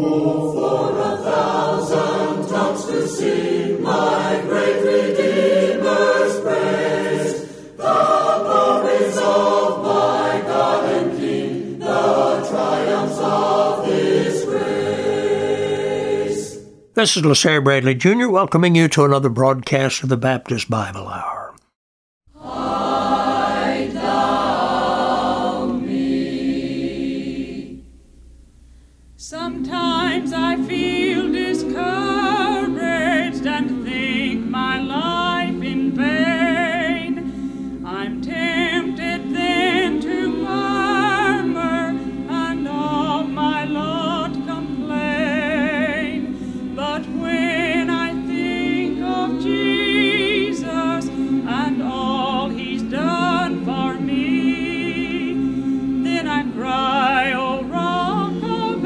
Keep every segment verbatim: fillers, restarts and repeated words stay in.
This is LaSalle Bradley Junior welcoming you to another broadcast of the Baptist Bible Hour. Hide thou me. Sometimes I feel discouraged and think my life in vain. I'm tempted then to murmur and of my lot complain. But when I think of Jesus and all He's done for me, then I cry, O Rock of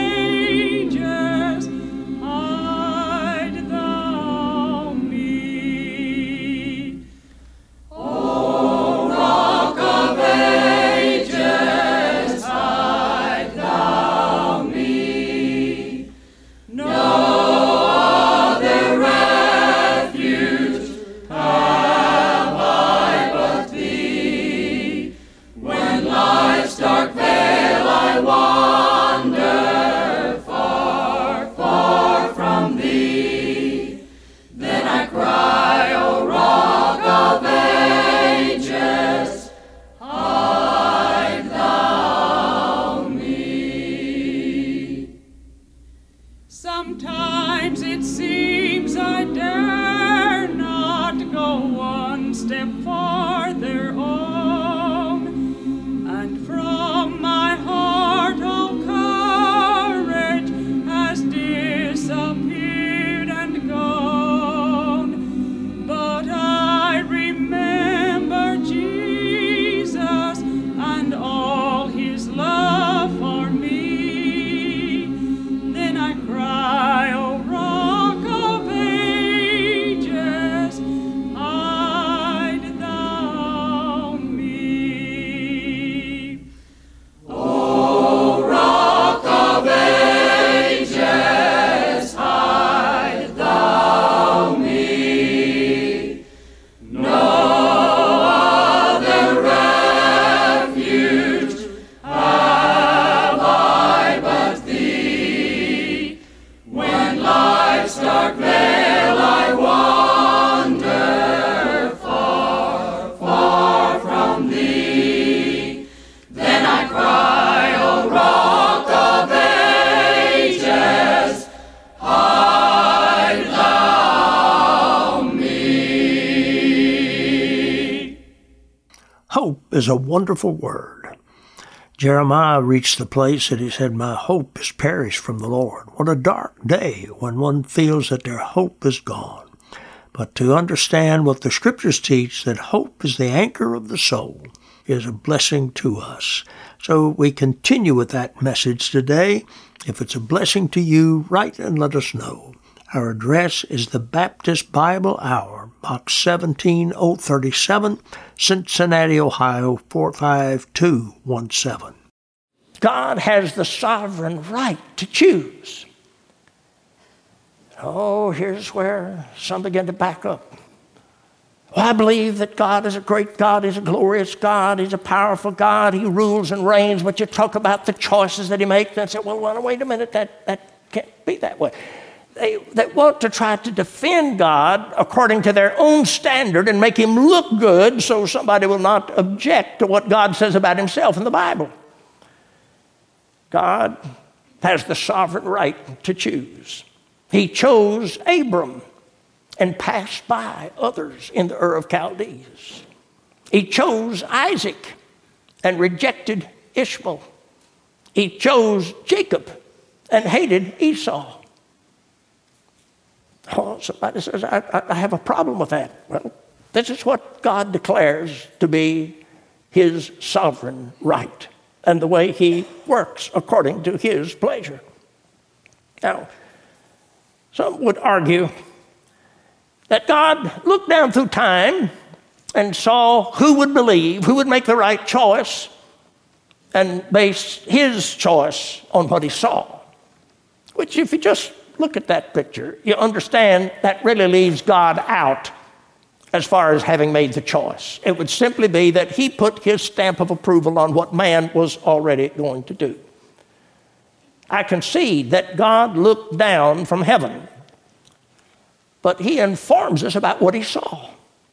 Ages, hide thou me. O Rock of Ages, hide thou me. No dark vale I wander far, far from Thee. Then I cry, O Rock of Ages, hide thou me. Sometimes it seems I dare not go one step farther on. From my heart all courage has disappeared and gone. But I remember Jesus and all His love for me. Then I cry, O Rock of Ages, hide thou me. O Rock of Ages, hide thou me. No other refuge have I but Thee. When life's dark vale I wander far, far from Thee, then I cry, O Rock of Ages, hide thou me. Hope is a wonderful word. Jeremiah reached the place that he said, my hope is perished from the Lord. What a dark day when one feels that their hope is gone. But to understand what the Scriptures teach, that hope is the anchor of the soul, is a blessing to us. So we continue with that message today. If it's a blessing to you, write and let us know. Our address is the Baptist Bible Hour, Box seventeen oh thirty-seven, Cincinnati, Ohio, four five two one seven. God has the sovereign right to choose. Oh, here's where some begin to back up. Well, I believe that God is a great God, He's a glorious God, He's a powerful God, He rules and reigns, but you talk about the choices that He makes and say, well, well, wait a minute, that, that can't be that way. They, they want to try to defend God according to their own standard and make Him look good so somebody will not object to what God says about Himself in the Bible. God has the sovereign right to choose. He chose Abram and passed by others in the Ur of Chaldees. He chose Isaac and rejected Ishmael. He chose Jacob and hated Esau. Oh, somebody says, I, I have a problem with that. Well, this is what God declares to be His sovereign right and the way He works according to His pleasure. Now, some would argue that God looked down through time and saw who would believe, who would make the right choice, and based His choice on what He saw. Which, if you just look at that picture, you understand that really leaves God out as far as having made the choice. It would simply be that he put his stamp of approval on what man was already going to do. I concede that God looked down from heaven, but he informs us about what he saw.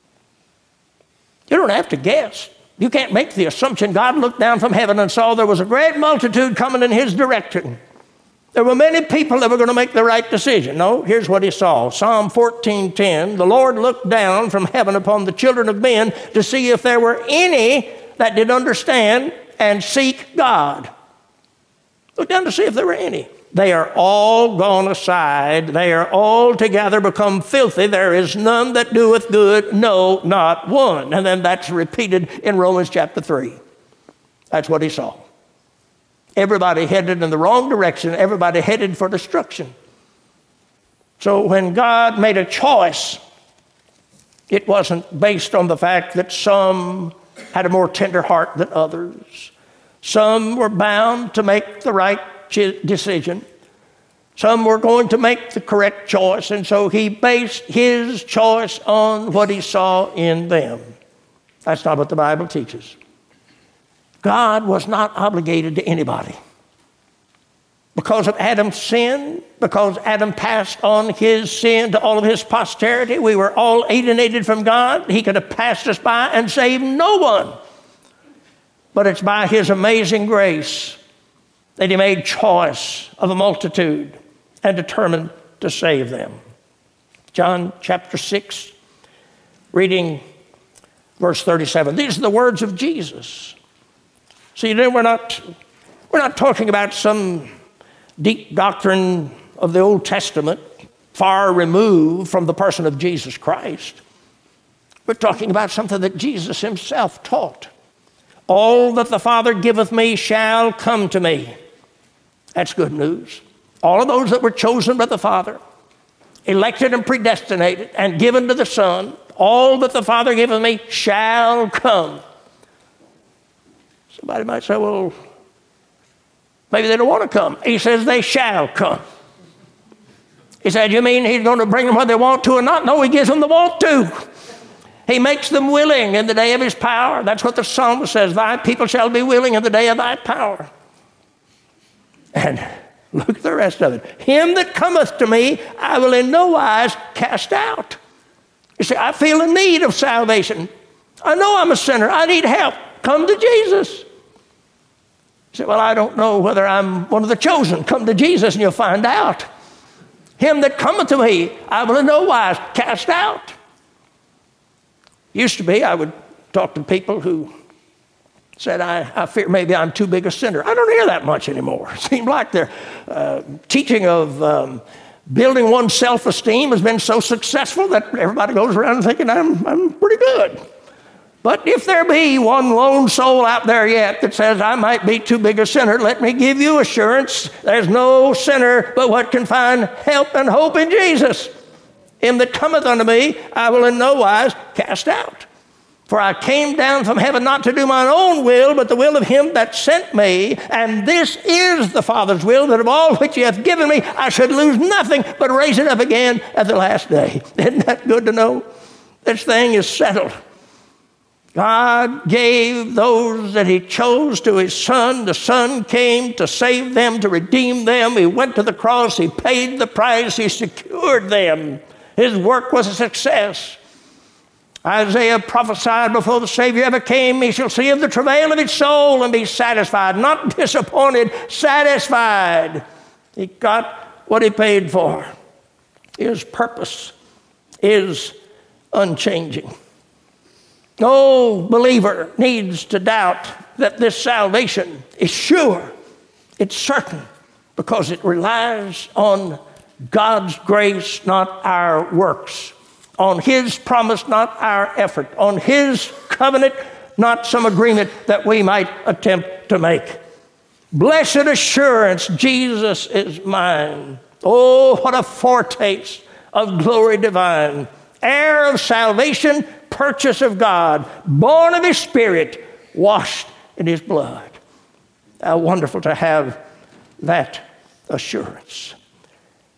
You don't have to guess. You can't make the assumption God looked down from heaven and saw there was a great multitude coming in his direction. There were many people that were going to make the right decision. No, here's what he saw. Psalm fourteen ten, the Lord looked down from heaven upon the children of men to see if there were any that did understand and seek God. Look down to see if there were any. They are all gone aside. They are all together become filthy. There is none that doeth good, no, not one. And then that's repeated in Romans chapter three. That's what he saw. Everybody headed in the wrong direction. Everybody headed for destruction. So when God made a choice, it wasn't based on the fact that some had a more tender heart than others. Some were bound to make the right decision. Some were going to make the correct choice, and so he based his choice on what he saw in them. That's not what the Bible teaches. God was not obligated to anybody. Because of Adam's sin, because Adam passed on his sin to all of his posterity, we were all alienated from God. He could have passed us by and saved no one. But it's by his amazing grace that he made choice of a multitude and determined to save them. John chapter six, reading verse thirty-seven. These are the words of Jesus. See, then we're not, we're not talking about some deep doctrine of the Old Testament, far removed from the person of Jesus Christ. We're talking about something that Jesus himself taught. All that the Father giveth me shall come to me. That's good news. All of those that were chosen by the Father, elected and predestinated, and given to the Son, all that the Father giveth me shall come. Somebody might say, well, maybe they don't want to come. He says they shall come. He said, you mean he's going to bring them whether they want to or not? No, he gives them the want to. He makes them willing in the day of his power. That's what the psalmist says, thy people shall be willing in the day of thy power. And look at the rest of it. Him that cometh to me, I will in no wise cast out. You see, I feel a need of salvation. I know I'm a sinner. I need help. Come to Jesus. You say, well, I don't know whether I'm one of the chosen. Come to Jesus and you'll find out. Him that cometh to me, I will in no wise cast out. Used to be, I would talk to people who said, I, I fear maybe I'm too big a sinner. I don't hear that much anymore. It seems like their uh, teaching of um, building one's self-esteem has been so successful that everybody goes around thinking I'm, I'm pretty good. But if there be one lone soul out there yet that says, I might be too big a sinner, let me give you assurance, there's no sinner but what can find help and hope in Jesus. Him that cometh unto me, I will in no wise cast out. For I came down from heaven not to do mine own will, but the will of him that sent me. And this is the Father's will, that of all which he hath given me, I should lose nothing, but raise it up again at the last day. Isn't that good to know? This thing is settled. God gave those that he chose to his Son. The Son came to save them, to redeem them. He went to the cross. He paid the price. He secured them. His work was a success. Isaiah prophesied before the Savior ever came, he shall see of the travail of his soul and be satisfied, not disappointed, satisfied. He got what he paid for. His purpose is unchanging. No believer needs to doubt that this salvation is sure. It's certain because it relies on God's grace, not our works. On his promise, not our effort. On his covenant, not some agreement that we might attempt to make. Blessed assurance, Jesus is mine. Oh, what a foretaste of glory divine. Heir of salvation, purchase of God, born of his Spirit, washed in his blood. How wonderful to have that assurance.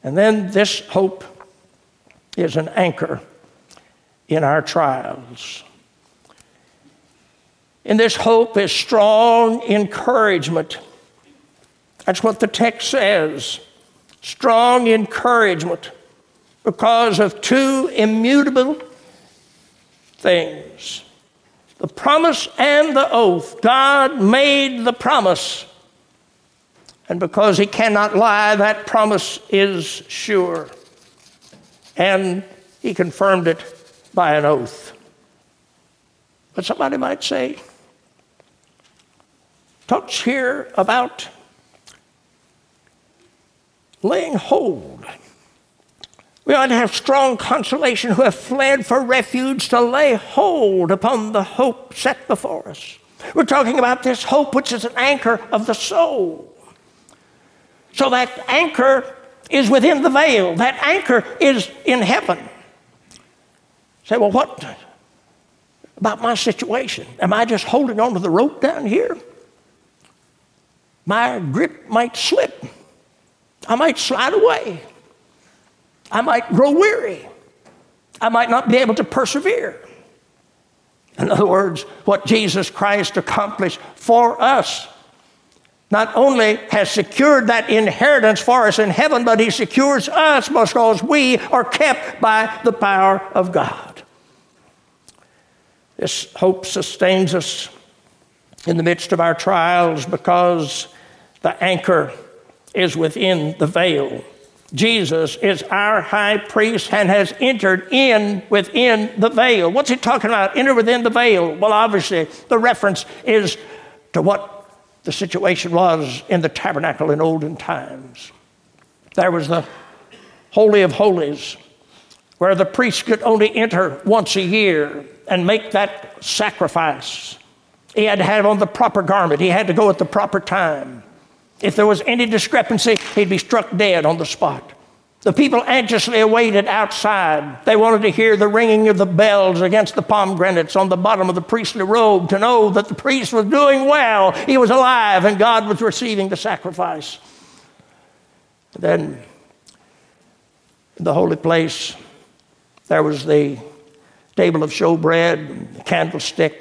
And then this hope is an anchor in our trials. And this hope is strong encouragement. That's what the text says. Strong encouragement because of two immutable things. The promise and the oath. God made the promise. And because he cannot lie, that promise is sure. And he confirmed it by an oath. But somebody might say, talks here about laying hold. We ought to have strong consolation who have fled for refuge to lay hold upon the hope set before us. We're talking about this hope which is an anchor of the soul. So that anchor is within the veil. That anchor is in heaven. Say, well, what about my situation? Am I just holding on to the rope down here? My grip might slip. I might slide away. I might grow weary. I might not be able to persevere. In other words, what Jesus Christ accomplished for us not only has secured that inheritance for us in heaven, but he secures us because we are kept by the power of God. This hope sustains us in the midst of our trials because the anchor is within the veil. Jesus is our high priest and has entered in within the veil. What's he talking about? Enter within the veil. Well, obviously, the reference is to what the situation was in the tabernacle in olden times. There was the Holy of Holies, where the priest could only enter once a year and make that sacrifice. He had to have on the proper garment. He had to go at the proper time. If there was any discrepancy, he'd be struck dead on the spot. The people anxiously awaited outside. They wanted to hear the ringing of the bells against the pomegranates on the bottom of the priestly robe to know that the priest was doing well. He was alive and God was receiving the sacrifice. Then in the holy place, there was the table of showbread, the candlestick,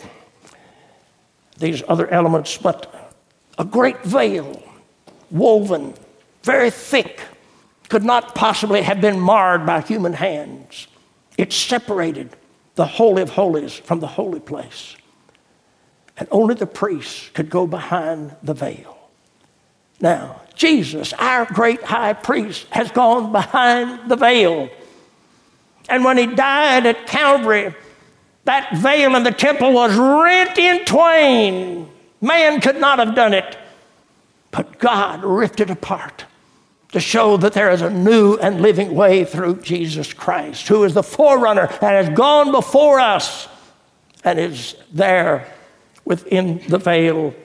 these other elements, but a great veil, woven, very thick, could not possibly have been marred by human hands. It separated the Holy of Holies from the holy place. And only the priest could go behind the veil. Now, Jesus, our great high priest, has gone behind the veil. And when he died at Calvary, that veil in the temple was rent in twain. Man could not have done it. But God ripped it apart to show that there is a new and living way through Jesus Christ, who is the forerunner and has gone before us and is there within the veil,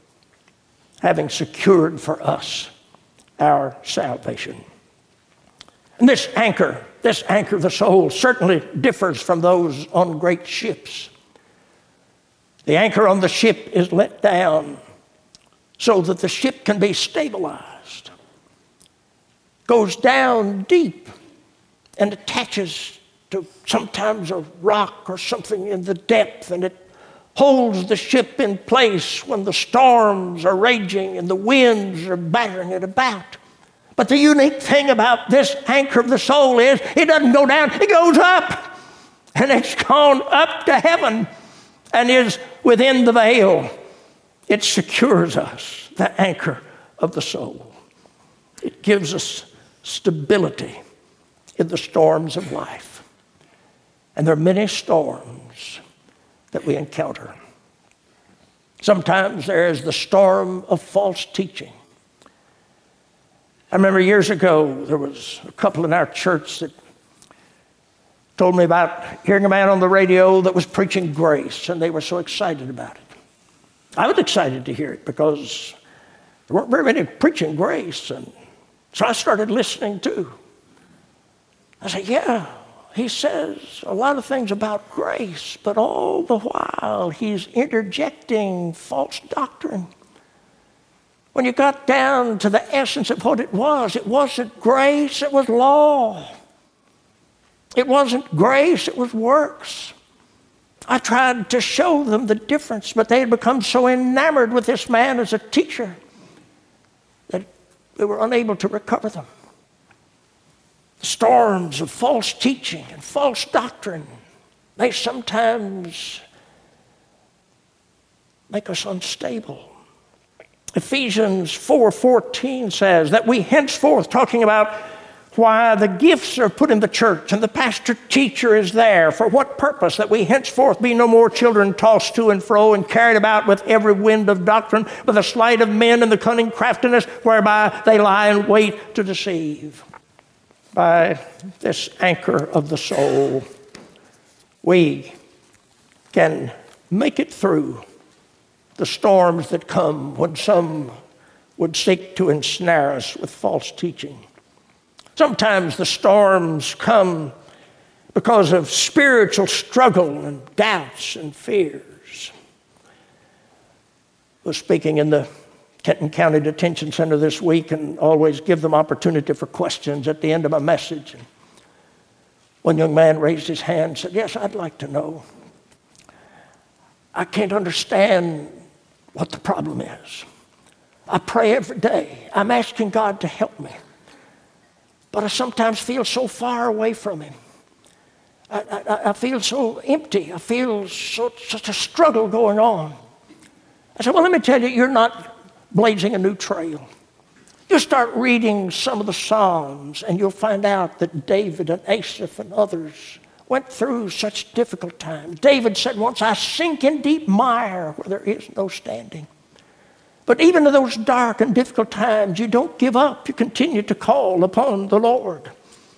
having secured for us our salvation. And this anchor, this anchor of the soul certainly differs from those on great ships. The anchor on the ship is let down so that the ship can be stabilized. Goes down deep and attaches to sometimes a rock or something in the depth, and it holds the ship in place when the storms are raging and the winds are battering it about. But the unique thing about this anchor of the soul is it doesn't go down, it goes up. And it's gone up to heaven and is within the veil. It secures us, the anchor of the soul. It gives us stability in the storms of life. And there are many storms that we encounter. Sometimes there is the storm of false teaching. I remember years ago, there was a couple in our church that told me about hearing a man on the radio that was preaching grace, and they were so excited about it. I was excited to hear it because there weren't very many preaching grace, and so I started listening too. I said, yeah, he says a lot of things about grace, but all the while he's interjecting false doctrine. When you got down to the essence of what it was, it wasn't grace, it was law. It wasn't grace, it was works. I tried to show them the difference, but they had become so enamored with this man as a teacher that they were unable to recover them. Storms of false teaching and false doctrine, they sometimes make us unstable. Ephesians four fourteen says that we henceforth, talking about why the gifts are put in the church and the pastor teacher is there, for what purpose? That we henceforth be no more children tossed to and fro and carried about with every wind of doctrine, with the sleight of men and the cunning craftiness whereby they lie in wait to deceive. By this anchor of the soul, we can make it through the storms that come when some would seek to ensnare us with false teaching. Sometimes the storms come because of spiritual struggle and doubts and fears. I was speaking in the Kenton County Detention Center this week and always give them opportunity for questions at the end of my message. And one young man raised his hand and said, "Yes, I'd like to know. I can't understand what the problem is. I pray every day. I'm asking God to help me. But I sometimes feel so far away from Him. I, I, I feel so empty. I feel so, such a struggle going on." I said, "Well, let me tell you, you're not blazing a new trail. You start reading some of the Psalms and you'll find out that David and Asaph and others went through such difficult times. David said once, 'I sink in deep mire where there is no standing.' But even in those dark and difficult times, you don't give up. You continue to call upon the Lord."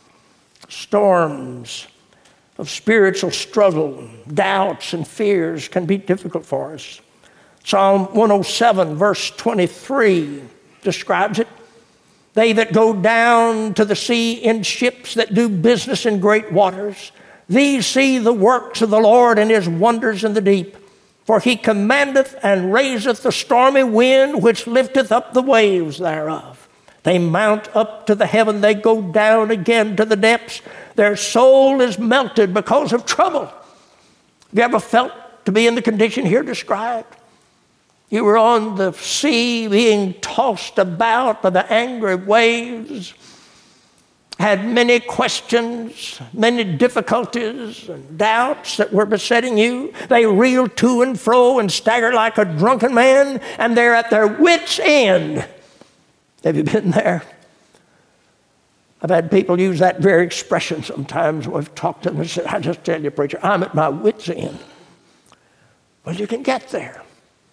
Storms of spiritual struggle, doubts, and fears can be difficult for us. Psalm one oh seven, verse twenty-three describes it. "They that go down to the sea in ships that do business in great waters, these see the works of the Lord and His wonders in the deep. For He commandeth and raiseth the stormy wind, which lifteth up the waves thereof. They mount up to the heaven, they go down again to the depths. Their soul is melted because of trouble." Have you ever felt to be in the condition here described? You were on the sea being tossed about by the angry waves, had many questions, many difficulties and doubts that were besetting you. They reel to and fro and stagger like a drunken man, and they're at their wits' end. Have you been there? I've had people use that very expression sometimes when we've talked to them and said, "I just tell you, preacher, I'm at my wits' end." Well, you can get there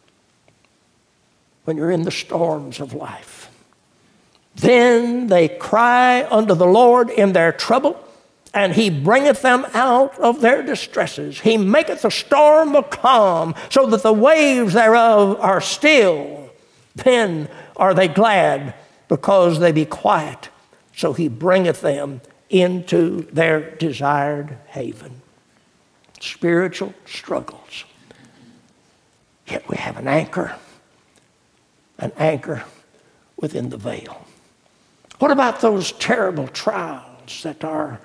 when you're in the storms of life. "Then they cry unto the Lord in their trouble, and He bringeth them out of their distresses. He maketh the storm a calm, so that the waves thereof are still. Then are they glad, because they be quiet. So He bringeth them into their desired haven." Spiritual struggles. Yet we have an anchor, an anchor within the veil. What about those terrible trials that are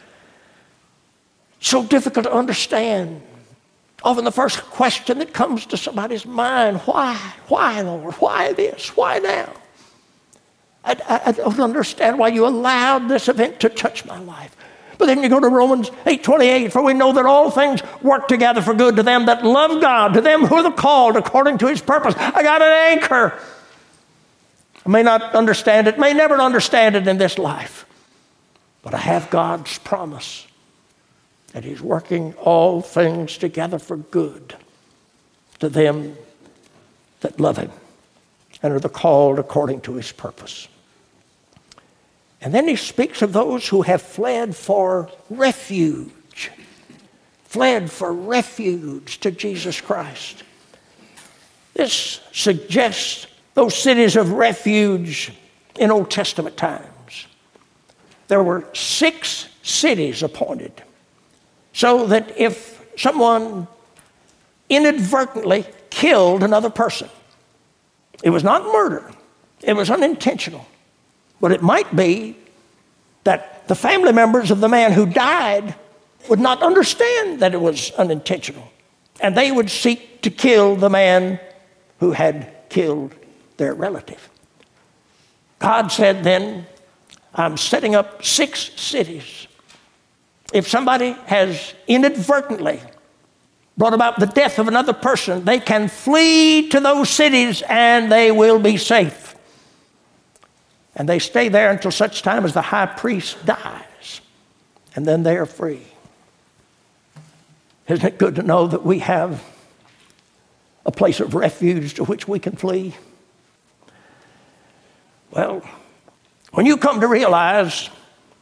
so difficult to understand? Often the first question that comes to somebody's mind, why? Why, Lord? Why this? Why now? I, I, I don't understand why you allowed this event to touch my life. But then you go to Romans eight twenty-eight, "For we know that all things work together for good to them that love God, to them who are the called according to His purpose." I got an anchor. I may not understand it, may never understand it in this life, but I have God's promise that He's working all things together for good to them that love Him and are the called according to His purpose. And then He speaks of those who have fled for refuge, fled for refuge to Jesus Christ. This suggests those cities of refuge in Old Testament times. There were six cities appointed, so that if someone inadvertently killed another person, it was not murder. It was unintentional. But it might be that the family members of the man who died would not understand that it was unintentional. And they would seek to kill the man who had killed their relative. God said then, I'm setting up six cities. If somebody has inadvertently brought about the death of another person, they can flee to those cities and they will be safe. And they stay there until such time as the high priest dies. And then they are free. Isn't it good to know that we have a place of refuge to which we can flee? Well, when you come to realize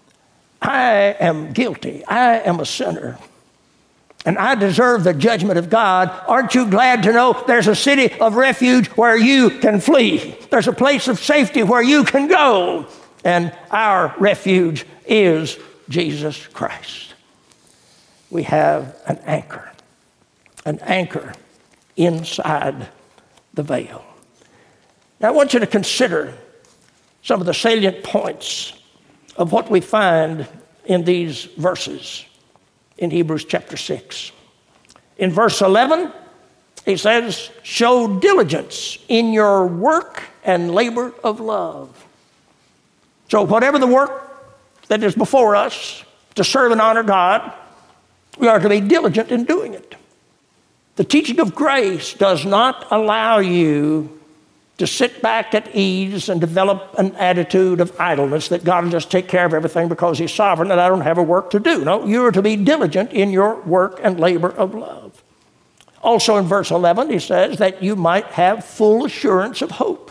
I am guilty, I am a sinner, and I deserve the judgment of God, aren't you glad to know there's a city of refuge where you can flee? There's a place of safety where you can go, and our refuge is Jesus Christ. We have an anchor, an anchor inside the veil. Now I want you to consider some of the salient points of what we find in these verses in Hebrews chapter six. In verse eleven, he says, show diligence in your work and labor of love. So whatever the work that is before us to serve and honor God, we are to be diligent in doing it. The teaching of grace does not allow you to sit back at ease and develop an attitude of idleness that God will just take care of everything because he's sovereign and I don't have a work to do. No, you are to be diligent in your work and labor of love. Also in verse eleven, he says that you might have full assurance of hope.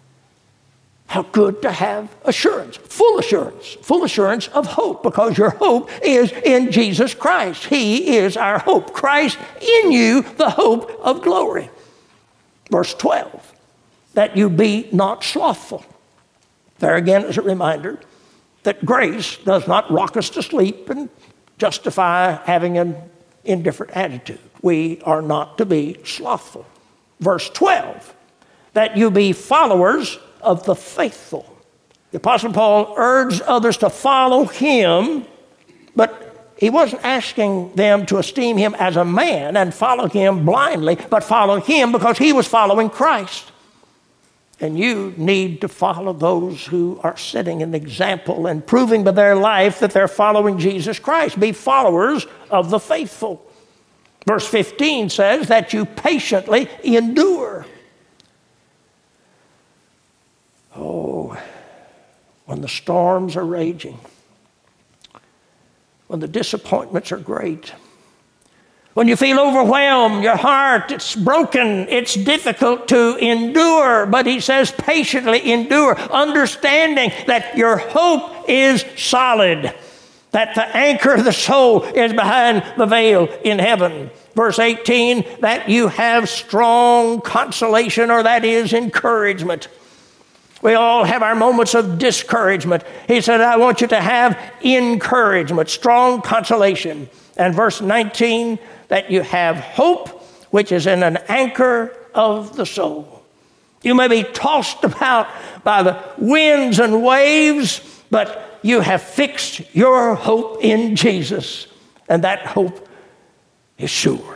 How good to have assurance, full assurance, full assurance of hope, because your hope is in Jesus Christ. He is our hope. Christ in you, the hope of glory. Verse twelve. That you be not slothful. There again is a reminder that grace does not rock us to sleep and justify having an indifferent attitude. We are not to be slothful. Verse twelve, that you be followers of the faithful. The Apostle Paul urged others to follow him, but he wasn't asking them to esteem him as a man and follow him blindly, but follow him because he was following Christ. And you need to follow those who are setting an example and proving by their life that they're following Jesus Christ. Be followers of the faithful. Verse fifteen says that you patiently endure. Oh, when the storms are raging, when the disappointments are great, when you feel overwhelmed, your heart, it's broken, it's difficult to endure. But he says patiently endure, understanding that your hope is solid, that the anchor of the soul is behind the veil in heaven. Verse eighteen, that you have strong consolation, or that is encouragement. We all have our moments of discouragement. He said, I want you to have encouragement, strong consolation. And verse nineteen, that you have hope, which is in an anchor of the soul. You may be tossed about by the winds and waves, but you have fixed your hope in Jesus, and that hope is sure.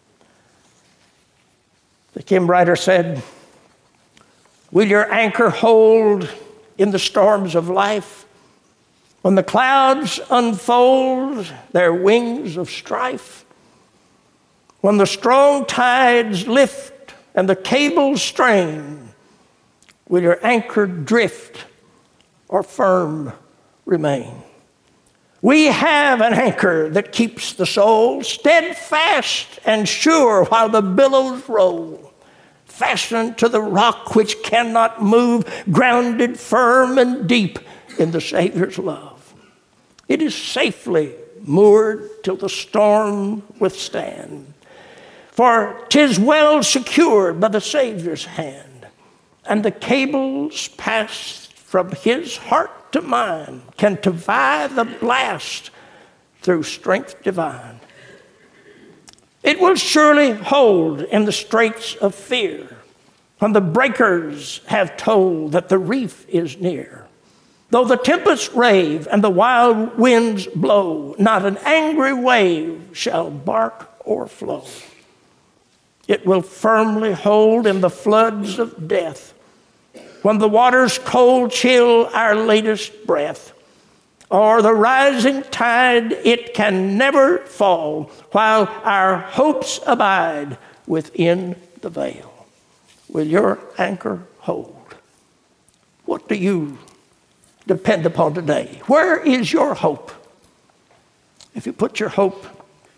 The hymn writer said, will your anchor hold in the storms of life? When the clouds unfold their wings of strife, when the strong tides lift and the cables strain, will your anchor drift or firm remain? We have an anchor that keeps the soul steadfast and sure while the billows roll, fastened to the rock which cannot move, grounded firm and deep in the Savior's love. It is safely moored till the storm withstand, for 'tis well secured by the Savior's hand, and the cables passed from his heart to mine can defy the blast through strength divine. It will surely hold in the straits of fear, when the breakers have told that the reef is near. Though the tempests rave and the wild winds blow, not an angry wave shall bark or flow. It will firmly hold in the floods of death. When the waters cold chill our latest breath, or the rising tide, it can never fall while our hopes abide within the veil. Will your anchor hold? What do you depend upon today? Where is your hope? If you put your hope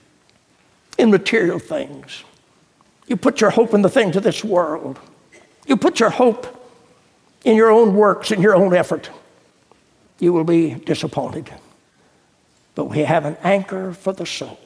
in material things, you put your hope in the things of this world, you put your hope in your own works, in your own effort, you will be disappointed. But we have an anchor for the soul.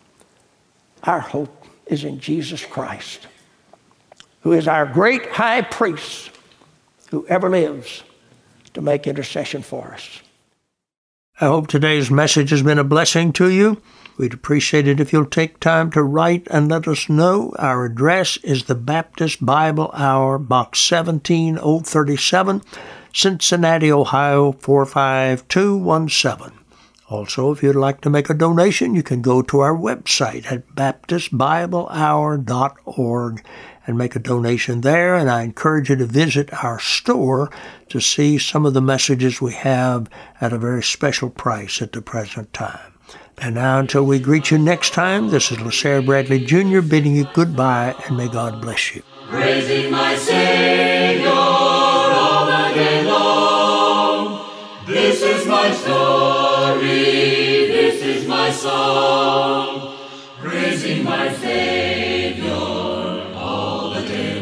Our hope is in Jesus Christ, who is our great high priest, who ever lives to make intercession for us. I hope today's message has been a blessing to you. We'd appreciate it if you'll take time to write and let us know. Our address is the Baptist Bible Hour, Box seventeen oh thirty-seven, Cincinnati, Ohio, four five two one seven. Also, if you'd like to make a donation, you can go to our website at baptist bible hour dot org and make a donation there. And I encourage you to visit our store to see some of the messages we have at a very special price at the present time. And now, until we greet you next time, this is LaSalle Bradley Junior bidding you goodbye, and may God bless you. Praising my Savior all the day long. This is my story, this is my song. Praising my Savior all the day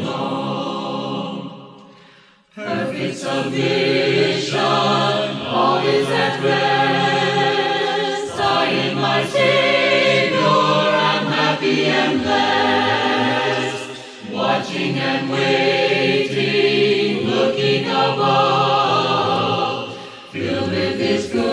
long. Perfect salvation, all is at rest. I in my Savior am happy and blessed. Watching and waiting, looking above, filled with His good.